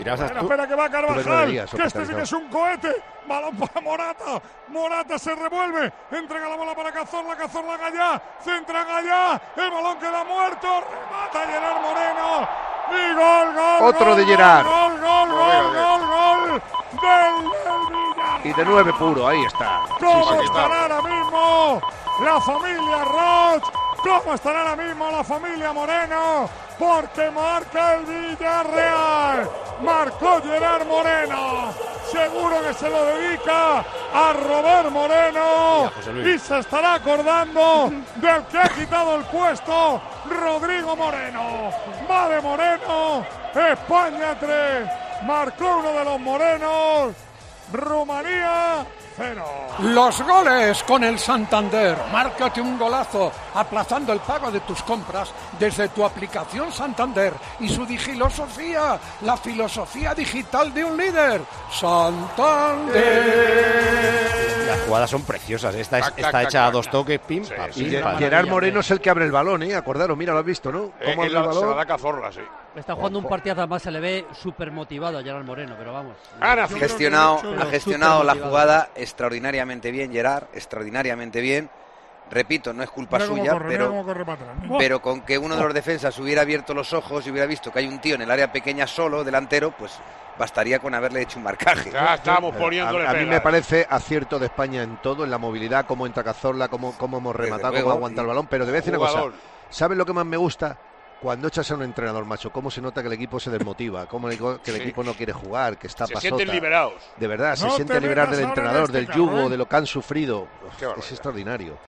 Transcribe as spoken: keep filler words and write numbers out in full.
Espera, espera que va Carvajal, que este sí que es un cohete. Balón para Morata. Morata se revuelve. Entrega la bola para Cazorla. Cazorla Gallá. Centra Gallá. El balón queda muerto. Remata Gerard Moreno. Y gol, gol. Otro gol, de Gerard. Gol, gol, gol, gol, gol. Del, del Villarreal. Y de nueve puro, ahí está. ¿Cómo Sí, sí, estará ahora mismo la familia Roch? ¿Cómo estará ahora mismo la familia Moreno? Porque marca el Villarreal. Marcó Gerard Moreno. Seguro que se lo dedica a Robert Moreno. Y se estará acordando del que ha quitado el puesto, Rodrigo Moreno. Va de Moreno. España tres. Marcó uno de los morenos. Rumanía cero. Los goles con el Santander. Márcate un golazo aplazando el pago de tus compras desde tu aplicación Santander y su digilosofía, la filosofía digital de un líder. Santander. Las jugadas son preciosas. Esta es, Tac, está tac, hecha tac, a dos tac. toques, pim, Sí, pam, sí, pim, sí. pam. Gerard Moreno es el que abre el balón, ¿eh? Acordaros, mira, lo has visto, ¿no? Eh, Cómo abre el la, se la balón. da Cazorla, sí. Está jugando un partido, además se le ve súper motivado a Gerard Moreno, pero vamos. Ana, Ha gestionado, Pero ha gestionado la supermotivado. jugada extraordinariamente bien, Gerard, extraordinariamente bien. Repito, no es culpa Mira cómo suya, corre, mira pero, cómo corre para atrás. pero con que uno de los defensas hubiera abierto los ojos y hubiera visto que hay un tío en el área pequeña solo, delantero, pues bastaría con haberle hecho un marcaje. Ya estamos A, poniéndole a mí pegas. me parece acierto de España en todo, en la movilidad, cómo entra Cazorla, cómo, cómo hemos Desde rematado, luego, cómo aguanta y el balón, pero te voy a decir una cosa. jugador. ¿Sabes lo que más me gusta? Cuando echas a un entrenador, macho, cómo se nota que el equipo se desmotiva, cómo el, que el Sí. equipo no quiere jugar, que está Se pasota. sienten liberados. De verdad, se No siente te liberar metas del ahora en entrenador, este del carro, yugo, ¿eh? de lo que han sufrido. Qué Es barbaridad. extraordinario.